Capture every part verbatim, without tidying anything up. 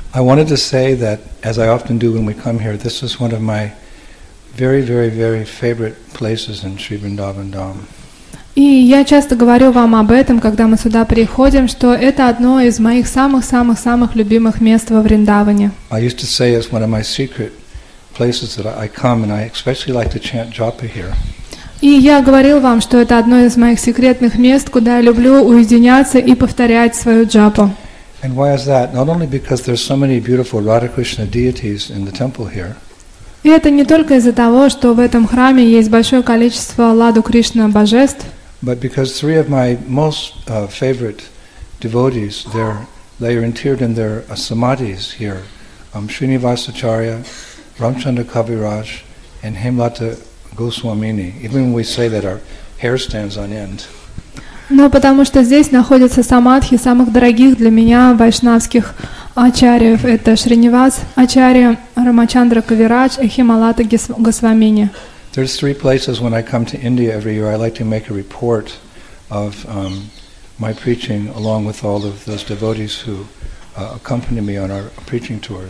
I wanted to say that, as I often do when we come here, this is one of my very, very, very favorite places in Sri Vrindavan Dham. И я часто говорю вам об этом, когда мы сюда приходим, что это одно из моих самых-самых-самых любимых мест во Вриндаване. I used to say it's one of my secret places that I come, and I especially like to chant japa here. И я говорил вам, что это одно из моих секретных мест, куда я люблю уединяться и повторять свою джапу. And why is that? Not only because there's so many beautiful Radha Krishna deities in the temple here. И это не только из-за того, что в этом храме есть большое количество Ладу Кришна божеств, but because three of my most uh, favorite devotees, they're, they are interred in their uh, samadhis here. Um, Srinivasacharya, Ramchandra Kaviraj, and Hemlata Goswamini. Even when we say that, our hair stands on end. но потому что здесь находятся самадхи самых дорогих для меня вайшнавских ачарьев. Это Шринивас Ачарья, Рамачандра Кавирадж и Хемалата Госвамини. There's three places when I come to India every year. I like to make a report of um, my preaching along with all of those devotees who uh, accompany me on our preaching tours.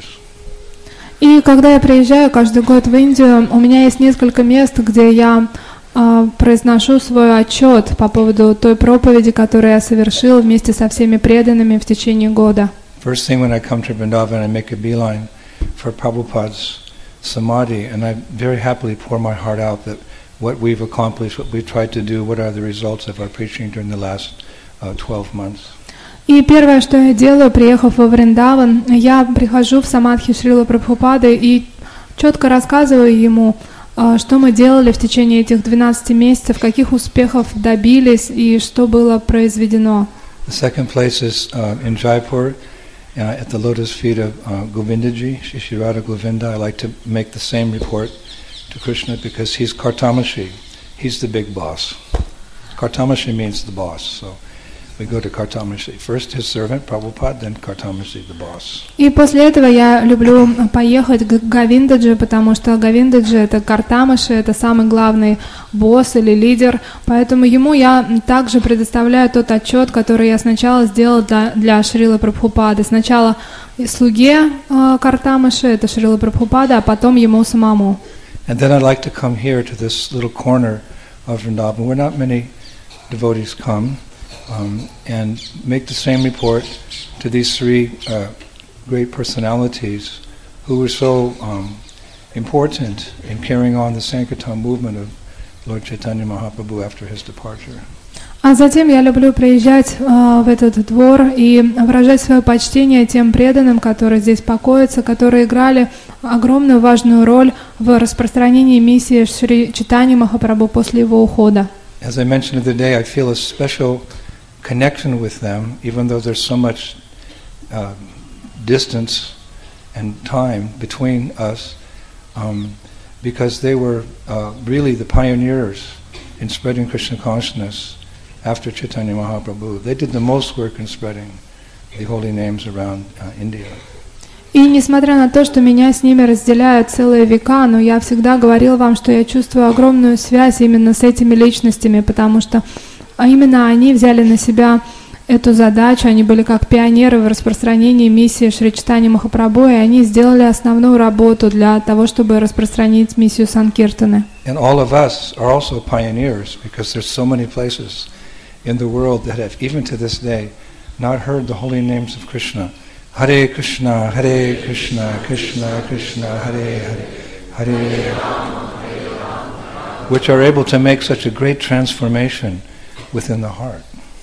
И когда я приезжаю каждый год в Индию, у меня есть несколько мест, где я э, произношу свой отчет по поводу той проповеди, которую я совершил вместе со всеми преданными в течение года. First thing when I come to Vrindavan, I make a beeline for Prabhupada's samadhi, and I very happily pour my heart out that what we've accomplished, what we've tried to do, what are the results of our preaching during the last uh, twelve months. И первое, что я делаю, приехав во Вриндаван, я прихожу в самадхи Шрилы Прабхупады и четко рассказываю ему, что мы делали в течение этих двенадцати месяцев, каких успехов добились и что было произведено. The second place is uh, in Jaipur, uh, at the lotus feet of uh, Govindaji, Shri Radha Govinda. I like to make the same report to Krishna because he's Kartamashi. He's the big boss. Kartamashi means the boss, so we go to Kartamashi. First his servant, Prabhupada, then Kartamashi, the boss. И после этого я люблю поехать к Говиндаджи, потому что Говиндаджи — это Картамаши, это самый главный босс или лидер, поэтому ему я также предоставляю тот отчет, который я сначала сделал для, для Шрилы Прабхупады. Сначала слуге э, Картамаши, это Шрила Прабхупада, а потом ему самому. And then I'd like to come here to this little corner of Vrindavan where not many devotees come. Um, and make the same report to these three uh, great personalities who were so um, important in carrying on the Sankirtan movement of Lord Chaitanya Mahaprabhu after his departure. А затем я люблю приезжать э, в этот двор и выражать свое почтение тем преданным, которые здесь покоятся, которые играли огромную важную роль в распространении миссии Шри Чайтаньи Махапрабху после его ухода. As I mentioned the other day, I feel a special connection with them, even though there's so much uh, distance and time between us, um, because they were uh, really the pioneers in spreading Krishna consciousness after Chaitanya Mahaprabhu. They did the most work in spreading the holy names around uh, India. И несмотря на то, что меня с ними разделяют целые века, но я всегда говорил вам, что я чувствую огромную связь именно с этими личностями, потому что а именно они взяли на себя эту задачу, они были как пионеры в распространении миссии Шри Чайтаньи Махапрабху, и они сделали основную работу для того, чтобы распространить миссию Санкиртаны. And all of us are also pioneers because there's so many places in the world that have, even to this day, not heard the holy names of Krishna. Hare Krishna, Hare Krishna, Krishna Krishna, Hare Hare, Hare Rama, which are able to make such a great transformation within the heart.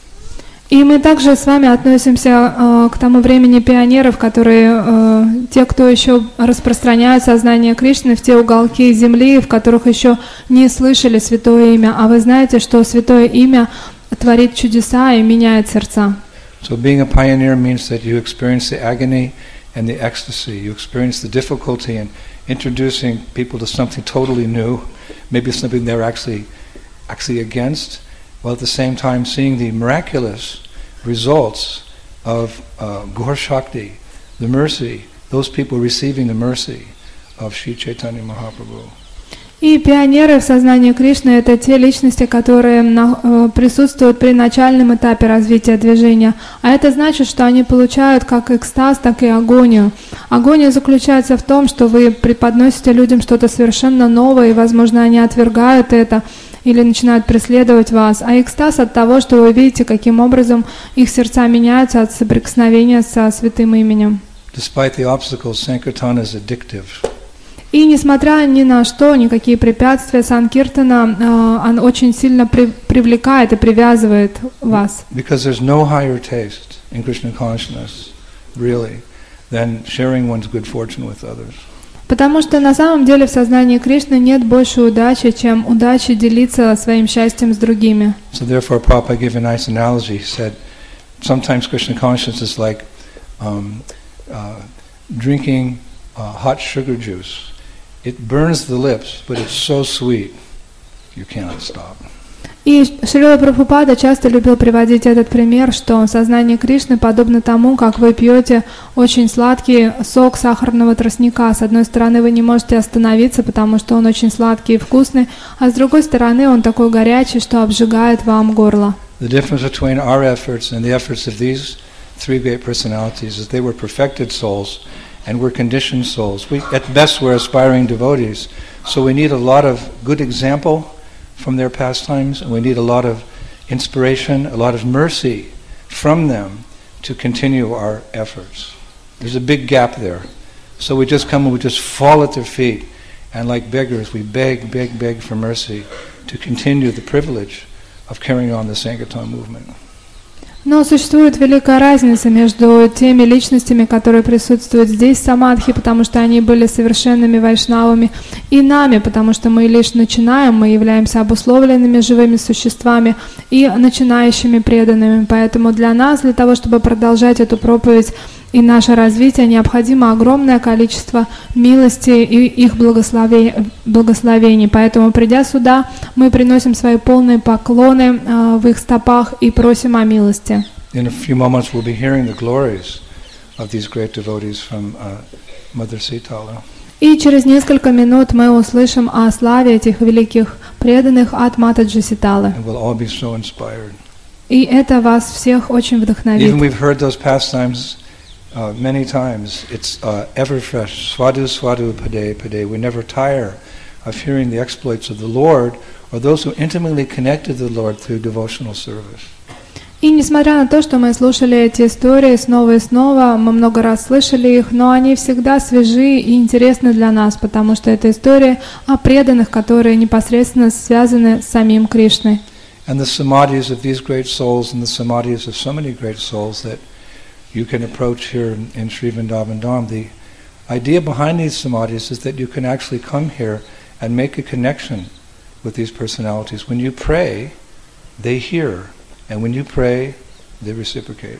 И мы также с вами относимся э, к тому времени пионеров, которые, э, те, кто еще распространяют сознание Кришны в те уголки земли, в которых еще не слышали святое имя. А вы знаете, что святое имя творит чудеса и меняет сердца. So being a pioneer means that you experience the agony and the ecstasy. You experience the difficulty in introducing people to something totally new, maybe something they're actually actually against, while at the same time seeing the miraculous results of uh, Gaur Shakti, the mercy, those people receiving the mercy of Sri Chaitanya Mahaprabhu. И пионеры в сознании Кришны — это те личности, которые на, э, присутствуют при начальном этапе развития движения. А это значит, что они получают как экстаз, так и агонию. Агония заключается в том, что вы преподносите людям что-то совершенно новое, и, возможно, они отвергают это или начинают преследовать вас. А экстаз от того, что вы видите, каким образом их сердца меняются от соприкосновения со святым именем. Despite the obstacles, Sankirtan is addictive. И несмотря ни на что, никакие препятствия, Санкиртана, он очень сильно при, привлекает и привязывает вас. Because there's no higher taste in Krishna consciousness, really, than sharing one's good fortune with others. Потому что на самом деле в сознании Кришны нет больше удачи, чем удачи делиться своим счастьем с другими. So therefore, Prabhupada gave a nice analogy. He said, sometimes Krishna consciousness is like um, uh, drinking uh, hot sugar juice. It burns the lips, but it's so sweet, you cannot stop. И Шрила Прабхупада часто любил приводить этот пример, что сознание Кришны подобно тому, как вы пьете очень сладкий сок сахарного тростника. С одной стороны, вы не можете остановиться, потому что он очень сладкий и вкусный, а с другой стороны, он такой горячий, что обжигает вам горло. The difference between our efforts and the efforts of these three great personalities is they were perfected souls and we're conditioned souls. We, at best, we're aspiring devotees, so we need a lot of good example from their pastimes, and we need a lot of inspiration, a lot of mercy from them to continue our efforts. There's a big gap there. So we just come and we just fall at their feet, and like beggars, we beg, beg, beg for mercy to continue the privilege of carrying on the Sankirtan movement. Но существует великая разница между теми личностями, которые присутствуют здесь в Самадхи, потому что они были совершенными вайшнавами, и нами, потому что мы лишь начинаем, мы являемся обусловленными живыми существами и начинающими преданными. Поэтому для нас, для того, чтобы продолжать эту проповедь и наше развитие, необходимо огромное количество милости и их благословений. Поэтому, придя сюда, мы приносим свои полные поклоны э, в их стопах и просим о милости. In a few moments we'll be hearing the glories of these great devotees from uh, Mother Sitala. И через несколько минут мы услышим о славе этих великих преданных от Матаджи Ситалы. And we'll all be so inspired. И это вас всех очень вдохновит. Even we've heard those pastimes Uh, many times. It's uh, ever fresh. Swadu, swadu, pade, pade. We never tire of hearing the exploits of the Lord or those who intimately connected to the Lord through devotional service. И несмотря на то, что мы слушали эти истории снова и снова, мы много раз слышали их, но они всегда свежи и интересны для нас, потому что это история о преданных, которые непосредственно связаны с самим Кришной. And the samadhis of these great souls and the samadhis of so many great souls that you can approach here in, in Sri Vrindavan Dham. The idea behind these samadhis is that you can actually come here and make a connection with these personalities. When you pray, they hear, and when you pray, they reciprocate.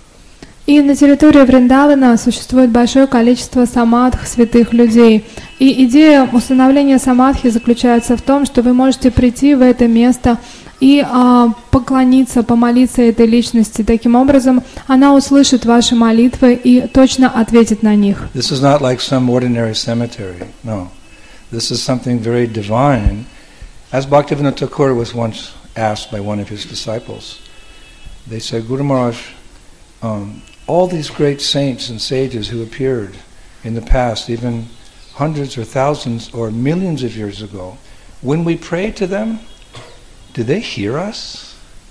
И на территории Вриндавана существует большое количество самадх святых людей. И идея установления самадхи заключается в том, что вы можете прийти в это место и а, поклониться, помолиться этой личности. Таким образом, она услышит ваши молитвы и точно ответит на них. This is not like some ordinary cemetery. No. This is something very divine. As Bhaktivinoda Thakur was once asked by one of his disciples, they said, Guru Maharaj, um, all these great saints and sages who appeared in the past, even hundreds or thousands or millions of years ago, when we pray to them, do they hear us?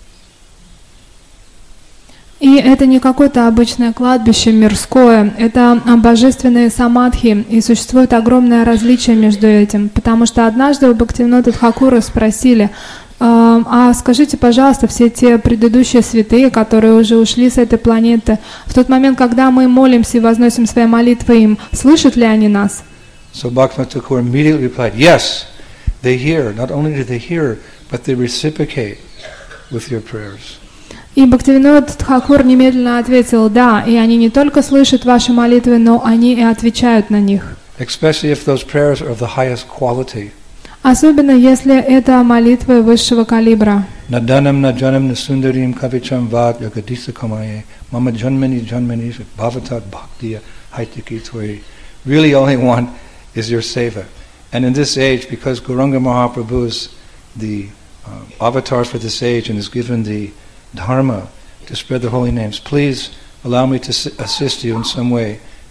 И это не какое-то обычное кладбище мирское, это божественные самадхи, и существует огромное различие между этим, потому что однажды у Бхактивинода Тхакура спросили, а скажите, пожалуйста, все те предыдущие святые, которые уже ушли с этой планеты, в тот момент, когда мы молимся и возносим свои молитвы им, слышат ли они нас? So Bhaktivinoda Thakur immediately replied, yes, they hear. Not only do they hear, but they reciprocate with your prayers. И Бхактивинод Тхакур немедленно ответил, да, и они не только слышат ваши молитвы, но они и отвечают на них. Especially if those prayers are of the highest quality. Особенно если это молитвы высшего калибра. Nadanam najanam nasundarim kavicham vad yagadisa kamaye mama janmani janmani bhavatat bhaktiya haitiki tvoi. Really only one is your seva. And in this age, because Gauranga Mahaprabhu is the uh, avatar for this age and is given the dharma to spread the holy names, please allow me to assist you in some way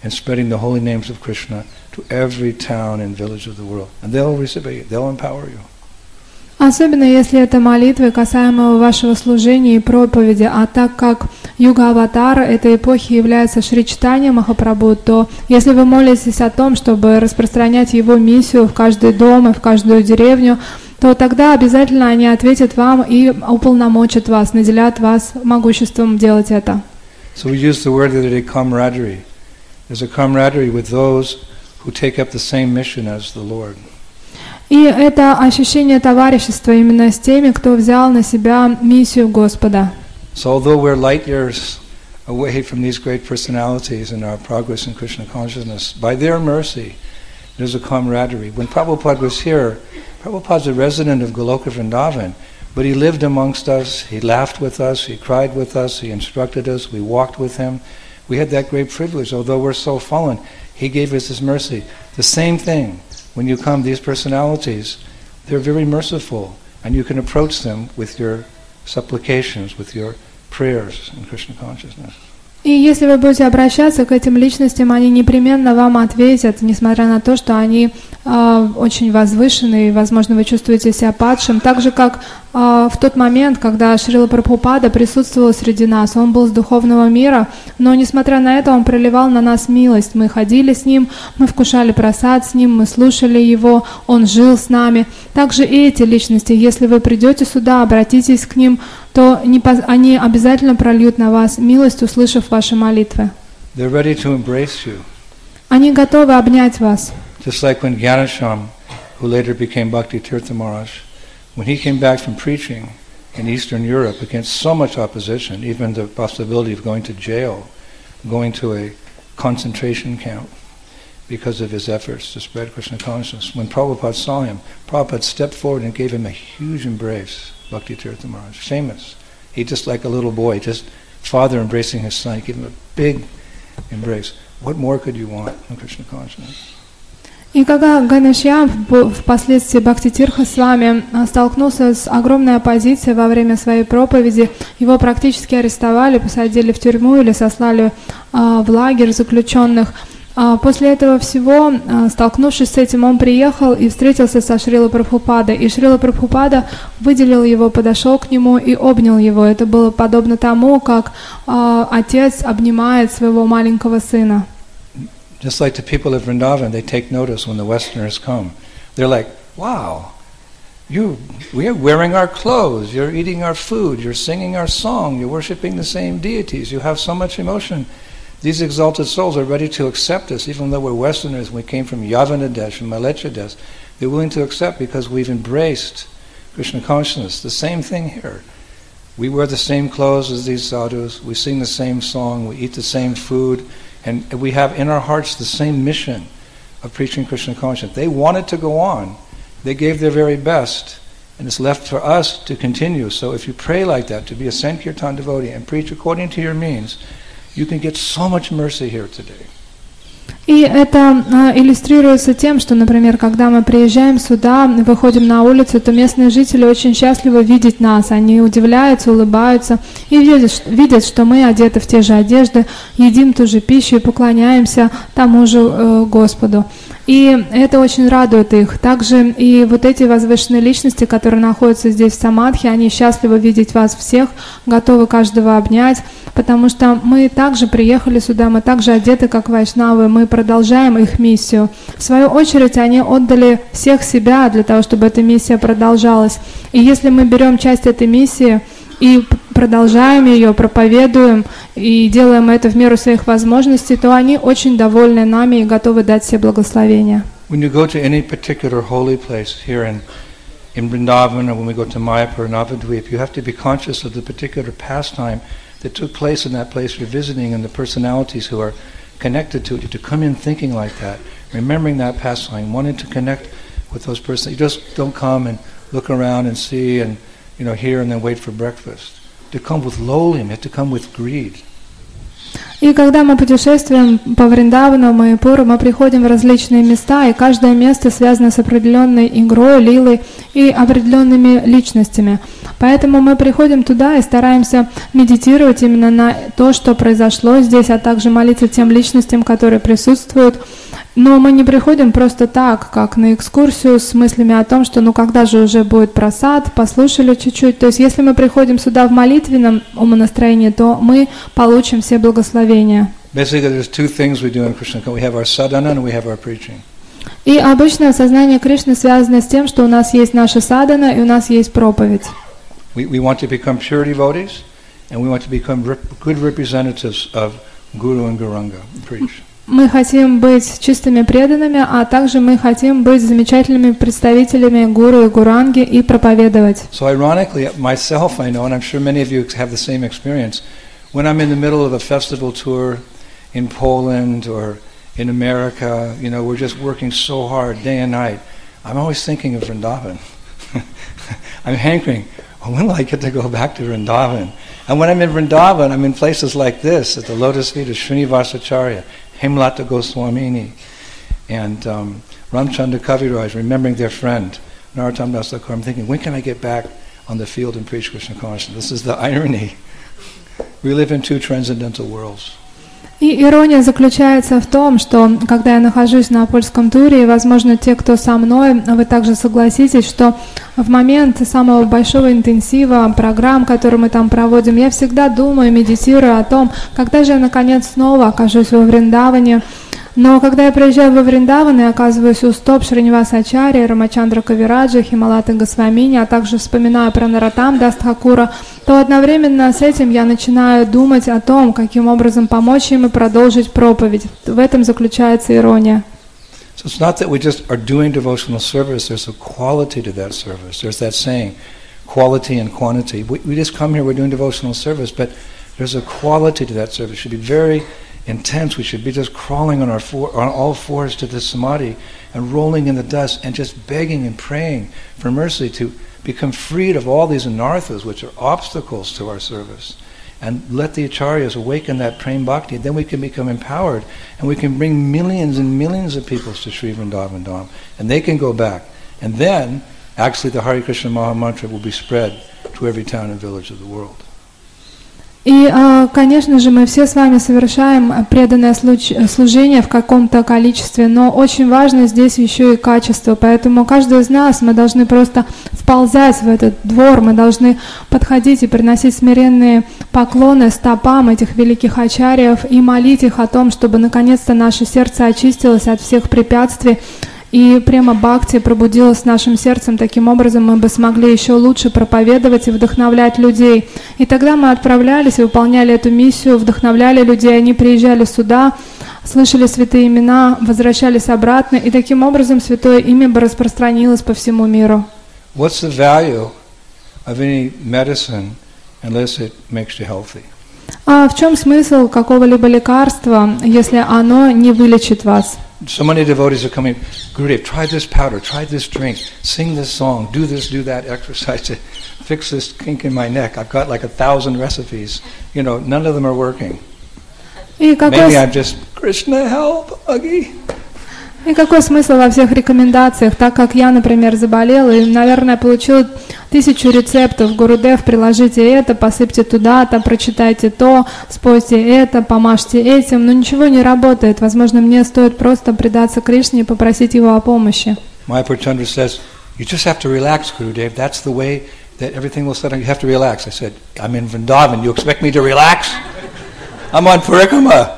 and spreading the holy names of Krishna to every town and village of the world. And they'll receive you, they'll empower you. Особенно если это молитвы, касаемые вашего служения и проповеди, а так как юга Аватара этой эпохи является Шри Чайтанья Махапрабху, то если вы молитесь о том, чтобы распространять его миссию в каждый дом и в каждую деревню, то тогда обязательно они ответят вам и уполномочат вас, наделят вас могуществом делать это. So we use the word the other day, camaraderie. There's a camaraderie with those who take up the same mission as the Lord. И это ощущение товарищества именно с теми, кто взял на себя миссию Господа. So although we're light years away from these great personalities in our progress in Krishna consciousness, by their mercy, there's a camaraderie. When Prabhupada was here, Prabhupada's a resident of Goloka Vrindavan, but he lived amongst us, he laughed with us, he cried with us, he instructed us, we walked with him. We had that great privilege. Although we're so fallen, he gave us his mercy. The same thing. When you come, these personalities, they're very merciful, and you can approach them with your supplications, with your prayers in Krishna consciousness. И если вы будете обращаться к этим личностям, они непременно вам ответят, несмотря на то, что они э, очень возвышены, и, возможно, вы чувствуете себя падшим. Так же, как э, в тот момент, когда Шрила Прабхупада присутствовал среди нас, он был с духовного мира, но, несмотря на это, он проливал на нас милость. Мы ходили с ним, мы вкушали прасад с ним, мы слушали его, он жил с нами. Также и эти личности, если вы придете сюда, обратитесь к ним, то они обязательно прольют на вас милость, услышав ваши молитвы. Они готовы обнять вас. Just like when Gyanesham, who later became Bhakti Tirtha Maharaj, when he came back from preaching in Eastern Europe against so much opposition, even the possibility of going to jail, going to a concentration camp because of his efforts to spread Krishna consciousness, when Prabhupada saw him, Prabhupada stepped forward and gave him a huge embrace. Bhakti Tirtha Maharaj, famous. He just like a little boy, just father embracing his son, he gave him a big embrace. What more could you want in Krishna consciousness? И когда Ганешьям впоследствии Бхакти Тиртха с вами столкнулся с огромной оппозицией во время своей проповеди, его практически арестовали, посадили в тюрьму или сослали в лагерь заключенных. После этого всего, столкнувшись с этим, он приехал и встретился со Шрилой Прабхупадой. И Шрила Прабхупада выделил его, подошел к нему и обнял его. Это было подобно тому, как отец обнимает своего маленького сына. Just like the people of Vrindavan, they take notice when the Westerners come. They're like, wow, you, we are wearing our clothes, you're eating our food, you're singing our song, you're worshipping the same deities, you have so much emotion. These exalted souls are ready to accept us, even though we're Westerners, we came from Yavanadesh and Malechadesh. They're willing to accept because we've embraced Krishna consciousness. The same thing here. We wear the same clothes as these sadhus, we sing the same song, we eat the same food, and we have in our hearts the same mission of preaching Krishna consciousness. They wanted to go on. They gave their very best, and it's left for us to continue. So if you pray like that, to be a Sankirtan devotee and preach according to your means, you can get so much mercy here today. И это э, иллюстрируется тем, что, например, когда мы приезжаем сюда, выходим на улицу, то местные жители очень счастливы видеть нас. Они удивляются, улыбаются и видят, видят, что мы одеты в те же одежды, едим ту же пищу и поклоняемся тому же э, Господу. И это очень радует их. Также и вот эти возвышенные личности, которые находятся здесь в Самадхи, они счастливы видеть вас всех, готовы каждого обнять, потому что мы также приехали сюда, мы также одеты, как вайшнавы, мы продолжаем их миссию. В свою очередь, они отдали всех себя для того, чтобы эта миссия продолжалась. И если мы берем часть этой миссии и продолжаем ее, проповедуем и делаем это в меру своих возможностей, то они очень довольны нами и готовы дать все благословения. When you go to any particular holy place here in, in Vrindavan, or when we go to Mayapur or Navadvip, you have to be conscious of the particular pastime that took place in that place you're visiting and the personalities who are connected to it. To come in thinking like that, remembering that pastime, wanting to connect with those persons. You just don't come and look around and see and you know, hear and then wait for breakfast. To come with lowliness, to come with greed. И когда мы путешествуем по Вриндавану, Майяпуру, мы приходим в различные места, и каждое место связано с определенной игрой, лилой и определенными личностями. Поэтому мы приходим туда и стараемся медитировать именно на то, что произошло здесь, а также молиться тем личностям, которые присутствуют. Но мы не приходим просто так, как на экскурсию с мыслями о том, что ну когда же уже будет прасад, послушали чуть-чуть. То есть если мы приходим сюда в молитвенном умонастроении, то мы получим все благословения. И обычно сознание Кришны связано с тем, что у нас есть наша садхана и у нас есть проповедь. We, we want to become pure devotees, and we want to become rep- good representatives of Guru and Gauranga and preach. Мы хотим быть чистыми преданными, а также мы хотим быть замечательными представителями Гуру и Гуранги и проповедовать. So ironically, myself I know, and I'm sure many of you have the same experience, when I'm in the middle of a festival tour in Poland or in America, you know, we're just working so hard day and night. I'm always thinking of Vrindavan. I'm hankering, oh, when will I get to go back to Vrindavan? And when I'm in Vrindavan, I'm in places like this, at the lotus feet of Srinivasacharya, Hemlata Goswamini, and um, Ramchandra Kaviraj, remembering their friend, Narottam Das Thakur. I'm thinking, when can I get back on the field and preach Krishna consciousness? This is the irony. We live in two transcendental worlds. И ирония заключается в том, что когда я нахожусь на польском туре, и, возможно, те, кто со мной, вы также согласитесь, что в момент самого большого интенсива программ, которые мы там проводим, я всегда думаю, медитирую о том, когда же я наконец снова окажусь во Вриндаване. Но когда я приезжаю во Вриндаван и оказываюсь у стоп Шриниваса-ачарьи, Рамачандра Кавираджа, Хималаты Госвамини, а также вспоминаю про Нароттам Дас Тхакура, то одновременно с этим я начинаю думать о том, каким образом помочь им и продолжить проповедь. В этом заключается ирония. So it's not that we just are doing devotional service, there's a quality to that service. There's that saying, quality and quantity. We, we just come here, we're doing devotional service, but there's a quality to that service. It should be very intense. We should be just crawling on our four, on all fours to the samadhi and rolling in the dust and just begging and praying for mercy to become freed of all these anarthas which are obstacles to our service, and let the acharyas awaken that prema bhakti. Then we can become empowered and we can bring millions and millions of people to Sri Vrindavan Dham, and they can go back, and then actually the Hare Krishna Maha Mantra will be spread to every town and village of the world. И, конечно же, мы все с вами совершаем преданное служение в каком-то количестве, но очень важно здесь еще и качество, поэтому каждый из нас, мы должны просто вползать в этот двор, мы должны подходить и приносить смиренные поклоны стопам этих великих ачарьев и молить их о том, чтобы наконец-то наше сердце очистилось от всех препятствий, и према бхакти пробудилась в нашем сердце, таким образом мы бы смогли еще лучше проповедовать и вдохновлять людей. И тогда мы отправлялись и выполняли эту миссию, вдохновляли людей, они приезжали сюда, слышали святые имена, возвращались обратно, и таким образом святое имя бы распространилось по всему миру. What's the value of any medicine unless it makes you healthy? А в чем смысл какого-либо лекарства, если оно не вылечит вас? So many devotees are coming, Gurudev, try this powder, try this drink, sing this song, do this, do that exercise to fix this kink in my neck. I've got like a thousand recipes. You know, none of them are working. Maybe I'm just, Krishna help, Agi. И какой смысл во всех рекомендациях, так как я, например, заболела и, наверное, получила тысячу рецептов. Гурудев, приложите это, посыпьте туда-то, прочитайте то, спойте это, помажьте этим, но ничего не работает. Возможно, мне стоит просто предаться Кришне и попросить его о помощи. Майяпур Chandra says, you just have to relax, Gurudev. That's the way that everything will settle. You have to relax. I said, I'm in Vrindavan. You expect me to relax? I'm on Parikrama.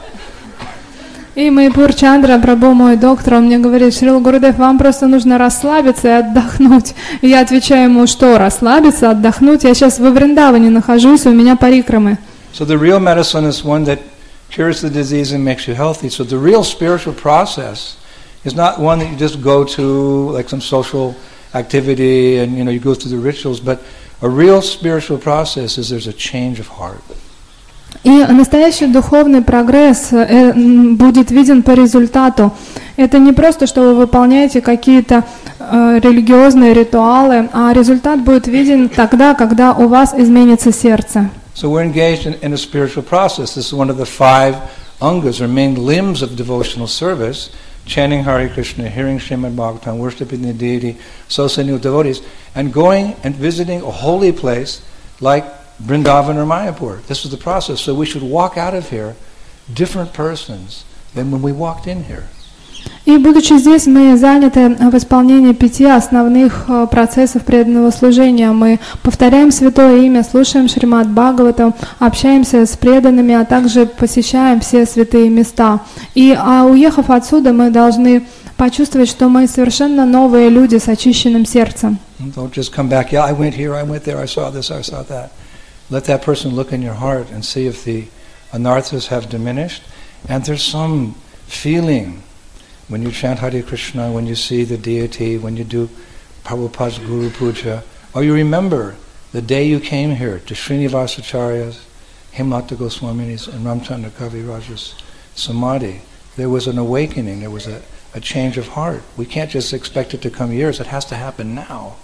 И Майяпур Чандра, Прабху, мой доктор, он мне говорит, Шрила Гурудев, вам просто нужно расслабиться и отдохнуть. И я отвечаю ему, что расслабиться, отдохнуть? Я сейчас во Вриндаване нахожусь, у меня парикрамы. So the real medicine is one that cures the disease and makes you healthy. So the real spiritual process is not one that you just go to like some social activity and you know you go through the rituals, but a real spiritual process is there's a change of heart. И настоящий духовный прогресс э, будет виден по результату. Это не просто, что вы выполняете какие-то э, религиозные ритуалы, а результат будет виден тогда, когда у вас изменится сердце. So we're engaged in, in a spiritual process. This is one of the five angas, or main limbs of devotional service, chanting Hare Krishna, hearing Srimad Bhagavatam, worshiping the deity, associating with devotees, and going and visiting a holy place like Vrindavan or Mayapur. This is the process. So we should walk out of here different persons than when we walked in here. И будучи здесь, мы заняты в исполнении пяти основных процессов преданного служения. Мы повторяем Святое Имя, слушаем Шримад Бхагаватам, общаемся с преданными, а также посещаем все святые места. И а уехав отсюда, мы должны почувствовать, что мы совершенно новые люди с очищенным сердцем. Don't just come back, yeah, I went here, I went there, I saw this, I saw that. Let that person look in your heart and see if the anarthas have diminished, and there's some feeling when you chant Hare Krishna, when you see the deity, when you do Prabhupada's Guru Puja, or you remember the day you came here to Srinivasacharya's, Hemlata Goswamini's, and Ramchandra Kaviraj's Samadhi, there was an awakening, there was a, a change of heart. We can't just expect it to come years, it has to happen now.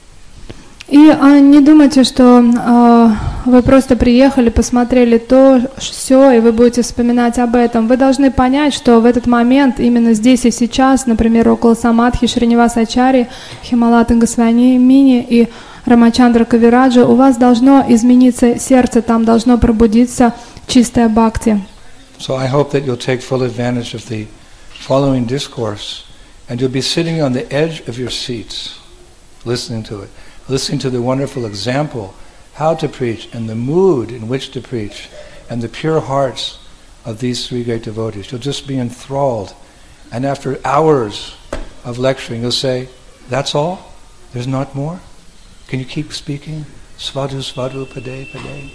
И а, не думайте, что а, вы просто приехали, посмотрели то, все, и вы будете вспоминать об этом. Вы должны понять, что в этот момент, именно здесь и сейчас, например, около Самадхи, Шринивасачари, Хималата Госвамини и Рамачандра Кавираджа, у вас должно измениться сердце, там должно пробудиться чистая бхакти. So I hope that you'll take full advantage of the following discourse, and you'll be sitting on the edge of your seats, listening to it. Listening to the wonderful example, how to preach, and the mood in which to preach, and the pure hearts of these three great devotees. You'll just be enthralled. And after hours of lecturing, you'll say, that's all? There's not more? Can you keep speaking? Svadhu, svadhu, pade, pade.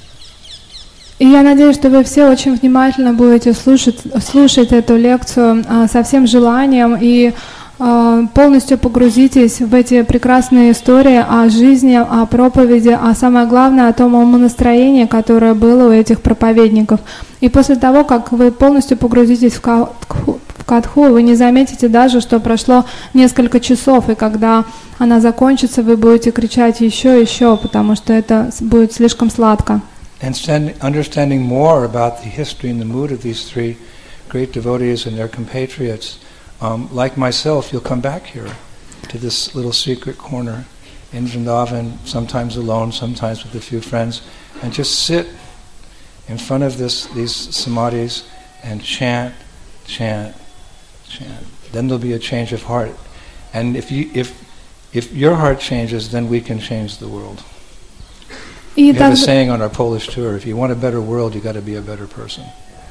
И я надеюсь, что вы все очень внимательно будете слушать, слушать эту лекцию а, со всем желанием и полностью погрузитесь в эти прекрасные истории о жизни, о проповеди, а самое главное о том умонастроении, которое было у этих проповедников. И после того, как вы полностью погрузитесь в катху, в катху, вы не заметите даже, что прошло несколько часов, и когда она закончится, вы будете кричать еще, еще, потому что это будет слишком сладко. And understanding more about the history and the mood of these three great devotees and their compatriots, Um, like myself, you'll come back here to this little secret corner in Vrindavan, sometimes alone, sometimes with a few friends, and just sit in front of this these samadhis and chant, chant, chant. Then there'll be a change of heart, and if you if if your heart changes, then we can change the world. We have a saying on our Polish tour: if you want a better world, you got to be a better person.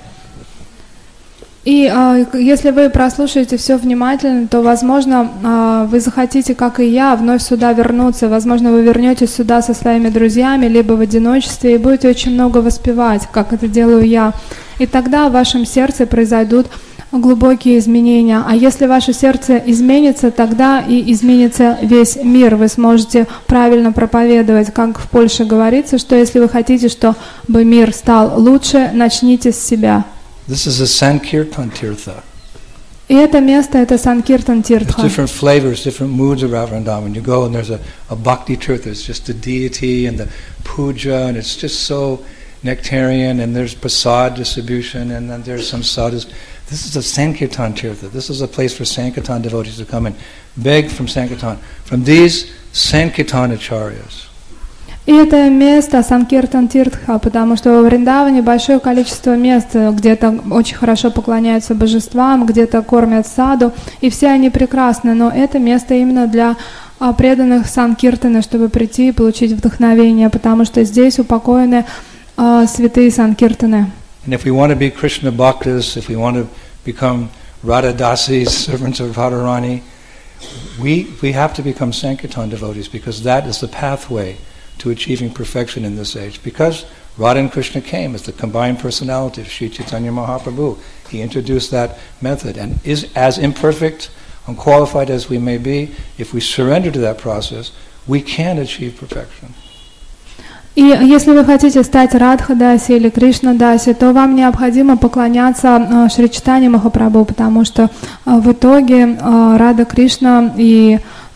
И э, если вы прослушаете все внимательно, то, возможно, э, вы захотите, как и я, вновь сюда вернуться. Возможно, вы вернетесь сюда со своими друзьями, либо в одиночестве, и будете очень много воспевать, как это делаю я. И тогда в вашем сердце произойдут глубокие изменения. А если ваше сердце изменится, тогда и изменится весь мир. Вы сможете правильно проповедовать. Как в Польше говорится, что если вы хотите, чтобы мир стал лучше, начните с себя. This is a Sankirtan Tirtha. И это место, это Санкиртан Тиртха. There's different flavors, different moods around Vrindavan. You go and there's a, a Bhakti Tirtha. It's just the deity and the puja, and it's just so nectarian, and there's prasad distribution, and then there's some sadhus. This is a Sankirtan Tirtha. This is a place for Sankirtan devotees to come and beg from Sankirtan, from these Sankirtan acharyas. И это место Санкиртан Тиртха, потому что во Вриндаване большое количество мест, где-то очень хорошо поклоняются божествам, где-то кормят саду, и все они прекрасны, но это место именно для преданных Санкиртана, чтобы прийти и получить вдохновение, потому что здесь упокоены а, святые Санкиртаны. And if we want to be Krishna Bhaktas, if we want to become Radha Dasis, servants of Radharani, we, we have to become Sankirtan devotees, because that is the pathway to achieving perfection in this age. Because Radha and Krishna came as the combined personality of Sri Chaitanya Mahaprabhu. He introduced that method, and is as imperfect, unqualified as we may be, if we surrender to that process, we can achieve perfection. И если вы хотите стать Радха-даси или Кришна-даси, то вам необходимо поклоняться Шри Чайтанье Махапрабху, потому что в итоге Рада Кришна и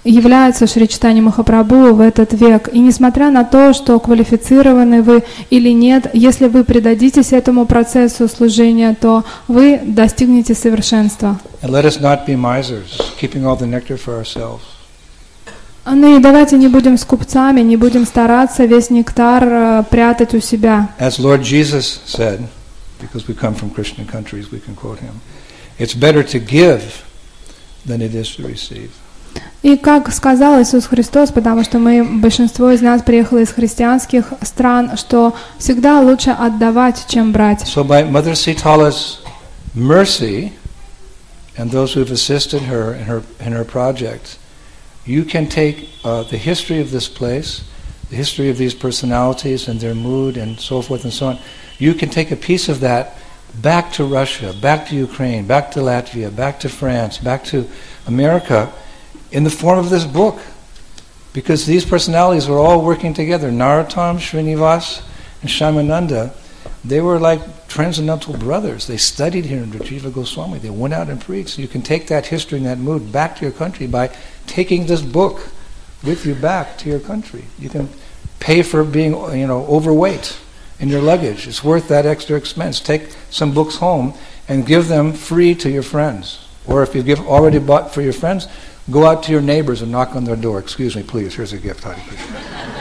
являются Шри Чайтанья Махапрабху в этот век. И несмотря на то, что квалифицированы вы или нет, если вы предадитесь этому процессу служения, то вы достигнете совершенства. And let us not be misers, keeping all the nectar for ourselves. Ну и давайте не будем скупцами, не будем стараться весь нектар прятать у себя. As Lord Jesus said, because we come from Christian countries, we can quote him, it's better to give than it is to receive. И как сказал Иисус Христос, потому что мы, большинство из нас приехало из христианских стран, что всегда лучше отдавать, чем брать. So by Mother Sitala's mercy and those who have assisted her in her in her project, you can take uh, the history of this place, the history of these personalities and their mood and so forth and so on. You can take a piece of that back to Russia, back to Ukraine, back to Latvia, back to France, back to America in the form of this book. Because these personalities were all working together. Narottam, Srinivas, and Shyamananda, they were like transcendental brothers. They studied here under Jiva Goswami. They went out and preached. So you can take that history and that mood back to your country by taking this book with you back to your country. You can pay for being, you know, overweight in your luggage. It's worth that extra expense. Take some books home and give them free to your friends. Or if you give already bought for your friends, go out to your neighbors and knock on their door. Excuse me, please. Here's a gift. Hare Krishna.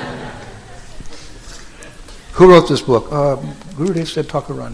Who wrote this book? Uh, Gurudev said Thakurani.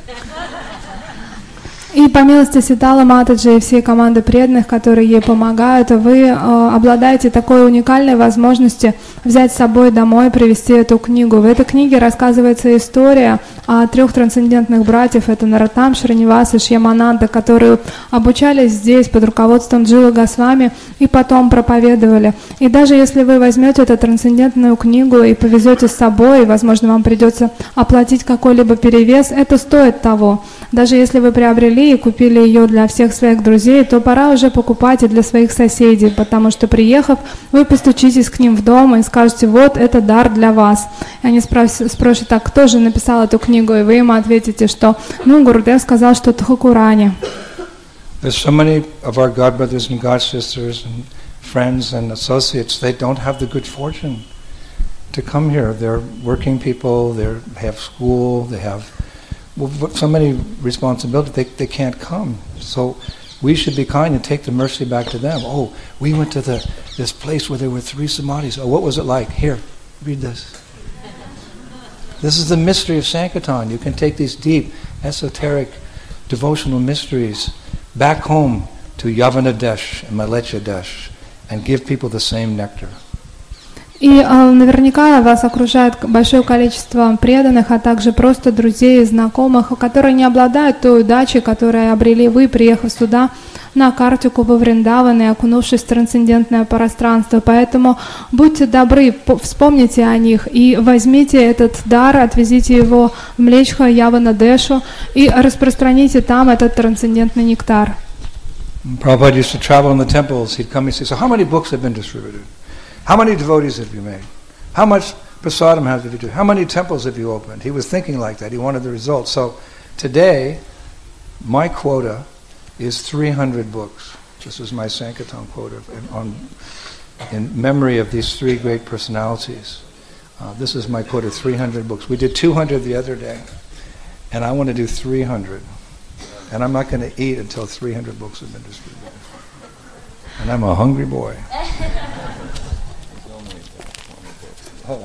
И по милости Ситала Матаджи и всей команды преданных, которые ей помогают, вы э, обладаете такой уникальной возможностью взять с собой домой, привезти эту книгу. В этой книге рассказывается история о трех трансцендентных братьев, это Нароттам, Шринивас и Шьямананда, которые обучались здесь под руководством Дживы Госвами и потом проповедовали. И даже если вы возьмете эту трансцендентную книгу и повезете с собой, и, возможно, вам придется оплатить какой-либо перевес, это стоит того. Даже если вы приобрели и купили ее для всех своих друзей, то пора уже покупать и для своих соседей, потому что, приехав, вы постучитесь к ним в дом и скажете: вот, это дар для вас. И они спрос- спросят: а кто же написал эту книгу? И вы им ответите, что, ну, Гурудев сказал, что Тхакурани. There's so many of our godbrothers and godsisters and friends and associates, they don't have the good fortune to come here. They're working people, they have school, they have well, so many responsibilities, they, they can't come. So we should be kind and take the mercy back to them. Oh, we went to the this place where there were three samadhis. Oh, what was it like? Here, read this. This is the mystery of Sankirtan. You can take these deep, esoteric, devotional mysteries back home to Yavanadesh and Malechadesh and give people the same nectar. И э, наверняка вас окружает большое количество преданных, а также просто друзей и знакомых, которые не обладают той удачей, которую обрели вы, приехав сюда на Картику во Вриндаван и окунувшись в трансцендентное пространство. Поэтому будьте добры, вспомните о них и возьмите этот дар, отвезите его в Млечха, Яванадешу и распространите там этот трансцендентный нектар. Prabhupada used to travel in the temples. He'd come and say, so how many books have been distributed? How many devotees have you made? How much prasadam have you done? How many temples have you opened? He was thinking like that. He wanted the results. So today, my quota is three hundred books. This is my Sankirtan quota in, on, in memory of these three great personalities. Uh, this is my quota, three hundred books. We did two hundred the other day, and I want to do three hundred. And I'm not going to eat until three hundred books have been distributed. And I'm a hungry boy. Oh.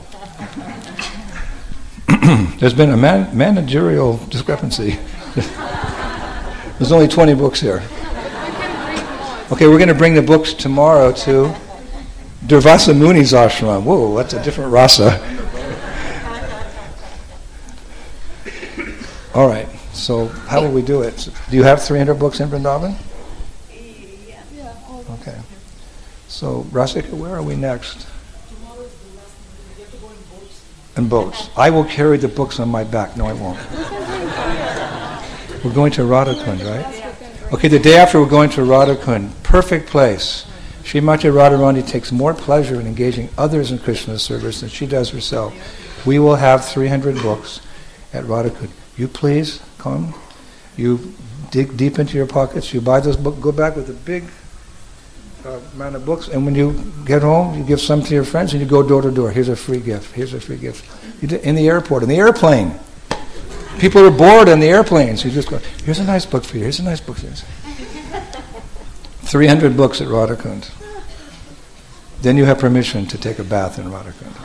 There's been a man, managerial discrepancy. There's only twenty books here. Okay, we're going to bring the books tomorrow to Durvasa Muni's ashram. Whoa, that's a different rasa. All right, so how will we do it? Do you have three hundred books in Vrindavan? Yeah. Okay. So, Rasika, where are we next? And boats. I will carry the books on my back. No, I won't. We're going to Radhakund, right? Okay, the day after we're going to Radhakund. Perfect place. Srimati Radharani takes more pleasure in engaging others in Krishna's service than she does herself. We will have three hundred books at Radhakund. You please come. You dig deep into your pockets. You buy those books. Go back with a big uh, amount of books, and when you get home, you give some to your friends, and you go door to door. Here's a free gift. Here's a free gift. You do, in the airport, in the airplane. People are bored on the airplanes. You just go, here's a nice book for you. Here's a nice book for you. three hundred books at Radhakund. Then you have permission to take a bath in Radhakund.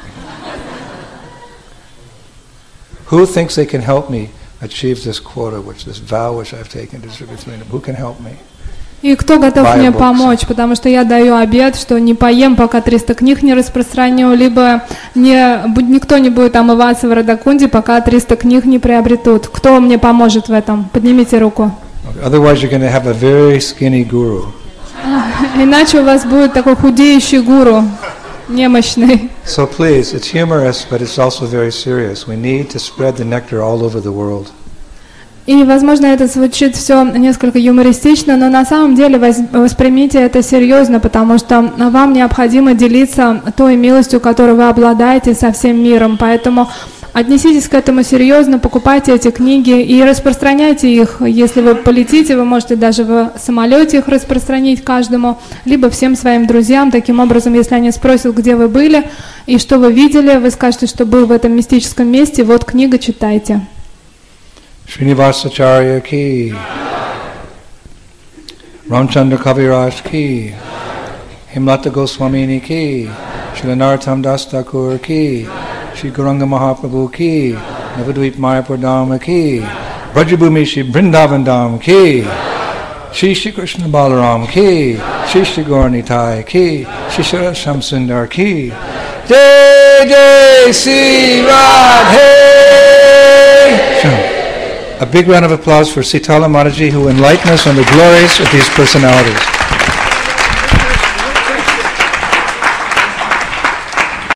Who thinks they can help me achieve this quota, which this vow which I've taken to distribute three hundred? Who can help me? И кто готов мне помочь, потому что я даю обет, что не поем, пока триста книг не распространю, либо не, никто не будет омываться в Радакунде, пока триста книг не приобретут. Кто мне поможет в этом? Поднимите руку. Otherwise you're going to have a very skinny guru. Иначе у вас будет такой худеющий гуру, немощный. So please, it's humorous, but it's also very serious. We need to spread the nectar all over the world. И, возможно, это звучит все несколько юмористично, но на самом деле воспримите это серьезно, потому что вам необходимо делиться той милостью, которой вы обладаете, со всем миром. Поэтому отнеситесь к этому серьезно, покупайте эти книги и распространяйте их. Если вы полетите, вы можете даже в самолете их распространить каждому, либо всем своим друзьям. Таким образом, если они спросят, где вы были и что вы видели, вы скажете, что был в этом мистическом месте, вот книга, читайте. Srinivasacharya ki, Ramchandra Kaviraj ki, Himlata Goswamini ki, Srila Narottam Das Thakur ki, Shri Gauranga Mahaprabhu ki, Navadvip Mayapur Dham ki, Brajabhumi Shri Vrindavan Dham ki, Shri Shri Krishna Balaram ki, Shri Shri Gaur Nitai ki, Shri Shri Shamsundar ki, Jai Jai Sri Radhe. A big round of applause for Sitala Mataji, who enlightened us on the glories of these personalities.